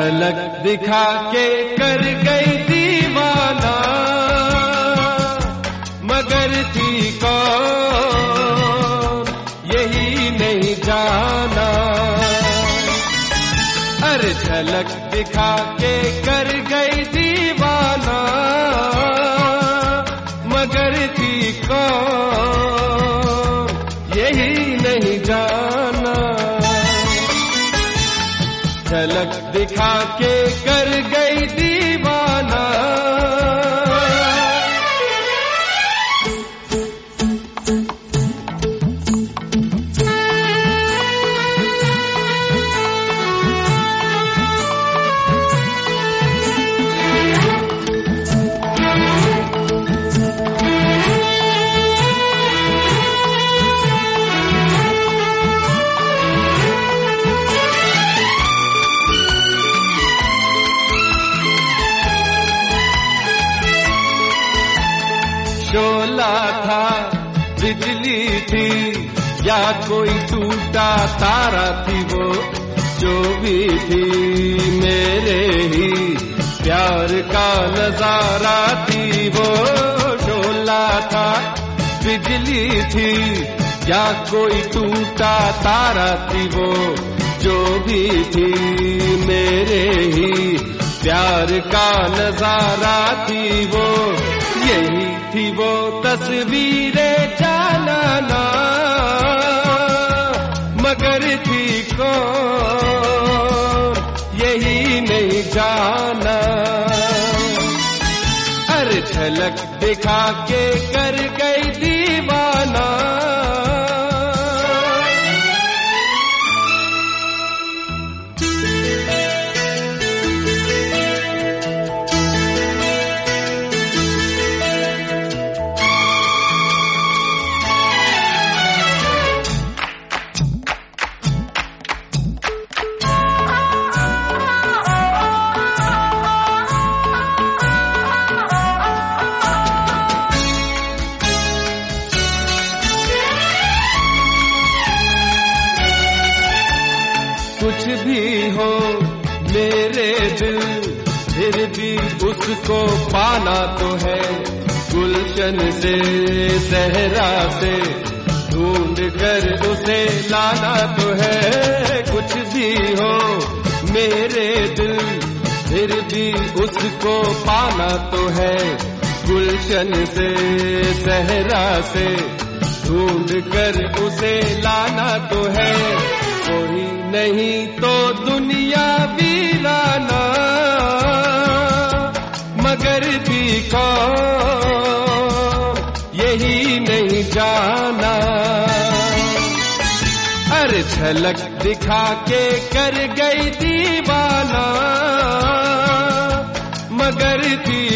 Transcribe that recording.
झलक दिखा के कर गई दीवाना, मगर थी कौन यही नहीं जाना। अरे झलक दिखा के कर गई दीवाना, मगर थी कौन यही नहीं जाना। झलक दिखा के कर गई दीवाना। शोला था, बिजली थी, या कोई टूटा तारा थी, वो जो भी थी मेरे ही प्यार का नजारा थी। वो शोला था, बिजली थी, या कोई टूटा तारा थी, वो जो भी थी मेरे ही प्यार का नजारा थी। वो यही थी वो तस्वीरें जाना, मगर थी कौन यही नहीं जाना। अरे झलक दिखा के कर गई दीवाना। कुछ भी हो मेरे दिल, फिर भी उसको पाना तो है। गुलशन से सहरा से ढूंढ कर उसे लाना तो है। कुछ भी हो मेरे दिल, फिर भी उसको पाना तो है। गुलशन से सहरा से ढूंढ कर उसे लाना तो है। कोई नहीं तो दुनिया वीराना, मगर भी कौन यही नहीं जाना। अरे झलक दिखा के कर गई दीवाना, मगर थी